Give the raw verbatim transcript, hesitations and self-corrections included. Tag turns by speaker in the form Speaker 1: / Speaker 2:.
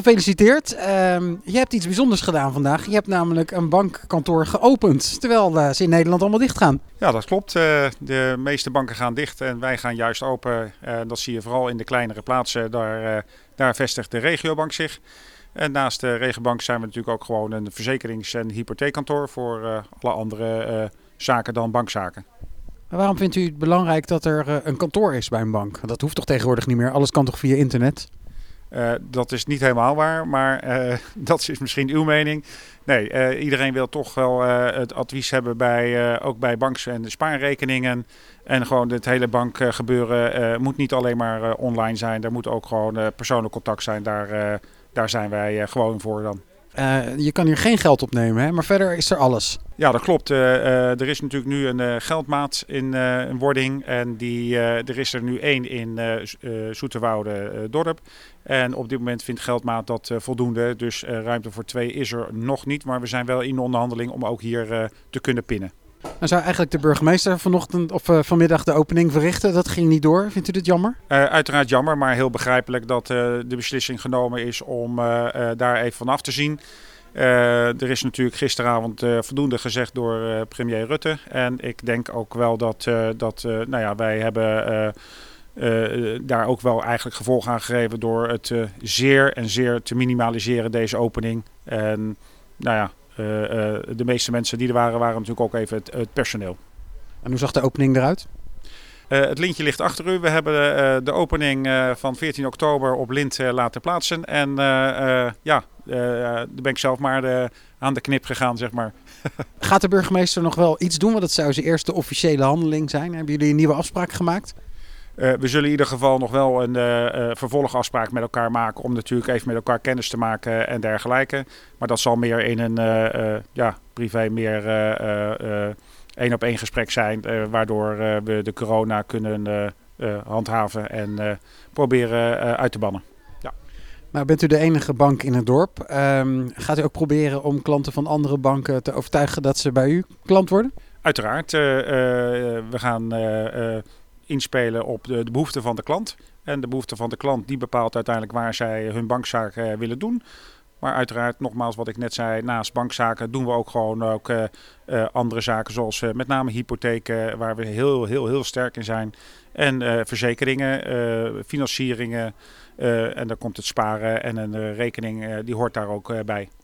Speaker 1: gefeliciteerd. Uh, je hebt iets bijzonders gedaan vandaag. Je hebt namelijk een bankkantoor geopend, terwijl uh, ze in Nederland allemaal dicht gaan.
Speaker 2: Ja, dat klopt. Uh, de meeste banken gaan dicht en wij gaan juist open. Uh, dat zie je vooral in de kleinere plaatsen. Daar, uh, daar vestigt de regiobank zich. En naast de regiobank zijn we natuurlijk ook gewoon een verzekerings- en hypotheekkantoor voor uh, alle andere uh, zaken dan bankzaken.
Speaker 1: Maar waarom vindt u het belangrijk dat er uh, een kantoor is bij een bank? Dat hoeft toch tegenwoordig niet meer? Alles kan toch via internet?
Speaker 2: Uh, dat is niet helemaal waar, maar uh, dat is misschien uw mening. Nee, uh, iedereen wil toch wel uh, het advies hebben bij, uh, ook bij banks- en spaarrekeningen. En gewoon het hele bankgebeuren uh, moet niet alleen maar uh, online zijn. Er moet ook gewoon uh, persoonlijk contact zijn. Daar, uh, daar zijn wij uh, gewoon voor dan.
Speaker 1: Uh, je kan hier geen geld opnemen, hè? Maar verder is er alles.
Speaker 2: Ja, dat klopt. Uh, uh, er is natuurlijk nu een uh, geldmaat in, uh, in wording. En die, uh, er is er nu één in uh, uh, Zoeterwoude uh, dorp. En op dit moment vindt geldmaat dat uh, voldoende. Dus uh, ruimte voor twee is er nog niet. Maar we zijn wel in onderhandeling om ook hier uh, te kunnen pinnen.
Speaker 1: Dan zou eigenlijk de burgemeester vanochtend of uh, vanmiddag de opening verrichten. Dat ging niet door. Vindt u dit jammer?
Speaker 2: Uh, uiteraard jammer, maar heel begrijpelijk dat uh, de beslissing genomen is om uh, uh, daar even van af te zien. Uh, er is natuurlijk gisteravond uh, voldoende gezegd door uh, premier Rutte. En ik denk ook wel dat, uh, dat uh, nou ja, wij hebben uh, uh, daar ook wel eigenlijk gevolg aan gegeven door het uh, zeer en zeer te minimaliseren, deze opening. En nou ja, uh, uh, de meeste mensen die er waren, waren natuurlijk ook even het, het personeel.
Speaker 1: En hoe zag de opening eruit?
Speaker 2: Uh, het lintje ligt achter u. We hebben uh, de opening uh, van veertien oktober op lint uh, laten plaatsen. En uh, uh, ja, uh, daar ben ik zelf maar de, aan de knip gegaan, zeg maar.
Speaker 1: Gaat de burgemeester nog wel iets doen? Want dat zou zijn eerste officiële handeling zijn. Hebben jullie een nieuwe afspraak gemaakt?
Speaker 2: Uh, we zullen in ieder geval nog wel een uh, uh, vervolgafspraak met elkaar maken. Om natuurlijk even met elkaar kennis te maken en dergelijke. Maar dat zal meer in een uh, uh, ja, privé meer... Uh, uh, één op één gesprek zijn, uh, waardoor uh, we de corona kunnen uh, uh, handhaven en uh, proberen uh, uit te bannen. Ja.
Speaker 1: Nou, bent u de enige bank in het dorp. Um, gaat u ook proberen om klanten van andere banken te overtuigen dat ze bij u klant worden?
Speaker 2: Uiteraard. Uh, uh, we gaan uh, uh, inspelen op de, de behoeften van de klant. En de behoefte van de klant die bepaalt uiteindelijk waar zij hun bankzaken uh, willen doen. Maar uiteraard, nogmaals wat ik net zei, naast bankzaken doen we ook gewoon ook, uh, uh, andere zaken zoals uh, met name hypotheken, waar we heel, heel, heel sterk in zijn. En uh, verzekeringen, uh, financieringen uh, en dan komt het sparen en een uh, rekening, uh, die hoort daar ook uh, bij.